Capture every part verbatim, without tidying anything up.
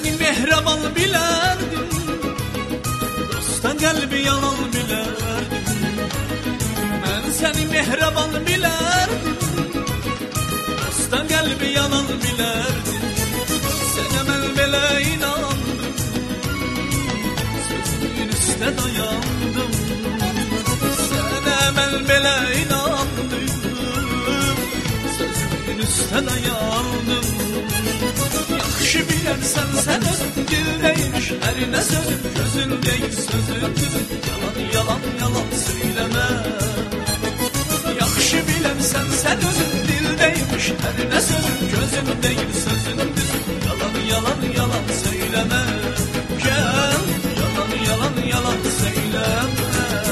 seni mehraban bilərdim, dostdan qəlbi yalan bilərdim. Mən səni mehraban bilərdim, dostdan qəlbi yalan bilərdim. Sənə mən belə inandım, sözünün üstə dayandım. Sənə mən belə inandım, sözünün üstə dayandım. Yaxşı bilərsən sən özün dildəymiş, ərinə sözün gözündəyir sözün düzün. Yalan yalan yalan söyləmə. Yaxşı bilərsən sən özün dildəymiş, ərinə sözün gözündəyir sözün düzün. Yalan yalan yalan söyləmə. Gəl yalan yalan yalan söyləmə.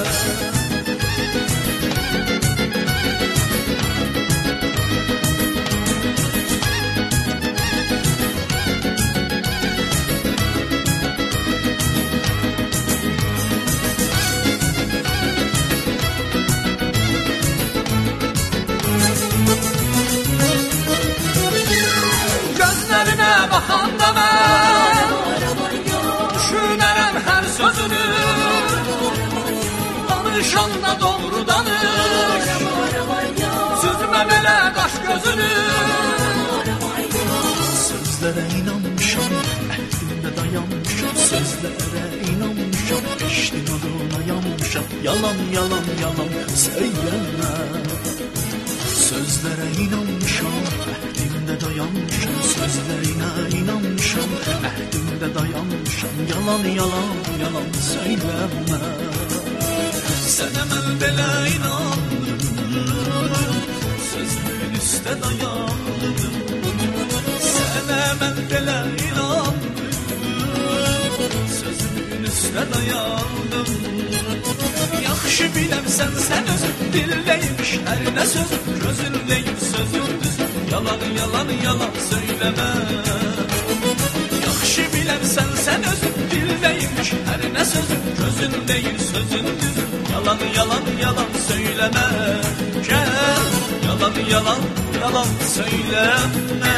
Baxanda mən düşünərəm hər sözünü, danışanda doğru danış, süzmə belə qaş gözünü. Sözlərə inanmışam, əhdimdə dayanmışam, sözlərə inanmışam, eşqin oduna yanmışam. Yalan yalan yalan söylənmə. Sözlərə inanmışam, əhdimdə dayanmışam, sözlərinə inanmışam, əhdimdə dayanmışam. Yalan yalan yalan söyləmə. Sənə mən belə inandım, sözünün üstə dayandım. Sənə mən belə inandım, sözünün üstə dayandım. Yaxşı bilərsən sən özün dildəymiş, ərinə sözün gözündəyir sözün düzün. Yalan yalan yalan söyləmə. Yaxşı bilərsən sən özün dildəymiş, ərinə sözün gözündəyir sözün düzün. Yalan yalan yalan söyləmə. Gəl yalan yalan yalan söyləmə.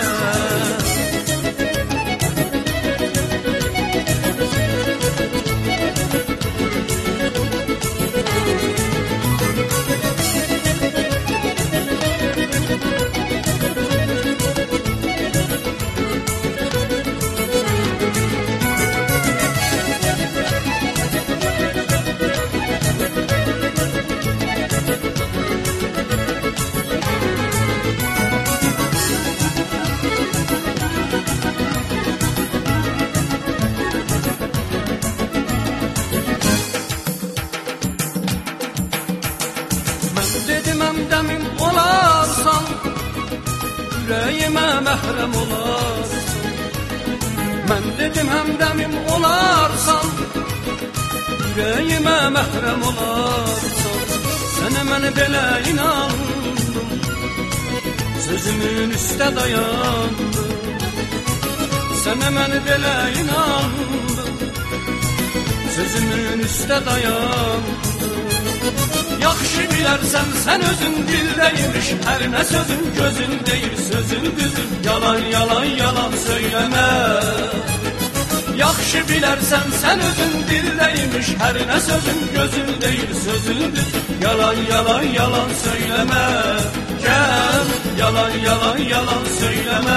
Həmdəmin olarsan, ürəyimə məhrəm olarsan. Mən dedim həmdəmin olarsan, ürəyimə məhrəm olarsan. Sənə mən belə inandım, sözümün üstə dayandım. Sənə mən belə inandım, sözümün üstə dayandım. Yaxşı bilərsən sən özün dildəymiş, ərinə sözün gözündəyir sözün düzün. Yalan yalan yalan söyləmə. Yaxşı bilərsən sən özün dildəymiş, ərinə sözün gözündəyir sözün düzün. Yalan yalan yalan söyləmə. Gəl yalan yalan yalan söyləmə.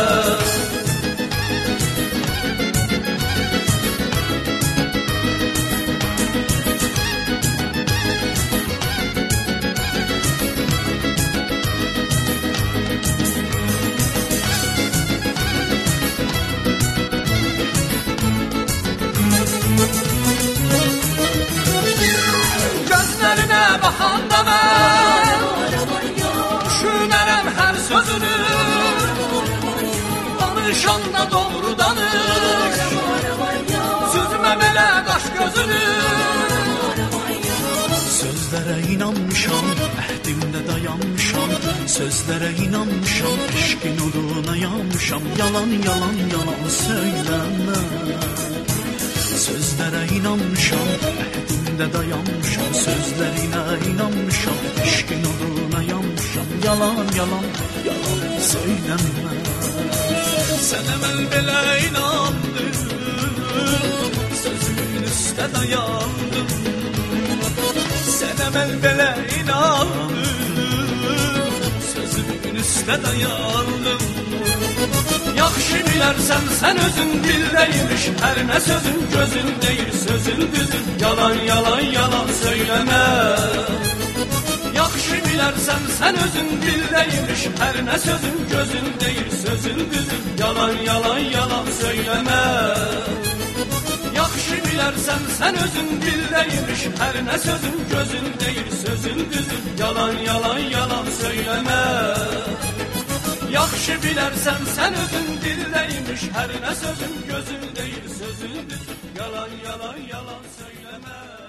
Gözlərinə baxanda mən düşünərəm hər sözünü, danışanda doğru danış, süzmə belə qaş gözünü. Sözlərə inanmışam, əhdimdə dayanmışam, sözlərə inanmışam, eşqin oduna yanmışam. Yalan yalan yalan söyləmə. Sözlərə inanmışam, əhdimdə dayanmışam, sözlərinə inanmışam, eşqin oduna yanmışam. Yalan yalan yalan söyləmə. Sen emel belə inandın, sözümün üstə dayandım. Sen emel belə inandın, sözümün üstə dayandım. Yaxşı bilərsən sən özün dildəymiş, hər nə sözün gözün deyir, sözün düzün. Yalan yalan yalan söyləmə. Yaxşı bilərsən sən özün dildəymiş, hər nə sözün gözün deyir, sözün düzün. Yalan yalan yalan söyləmə. Yaxşı bilərsən sən özün dildəymiş, hər nə sözün gözün deyir, sözün düzün. Yalan yalan yalan söyləmə. Yaxşı bilərsən sən özün dildəymiş, hər nə sözün gözün deyir, sözün düzün. Yalan yalan yalan söyləmə.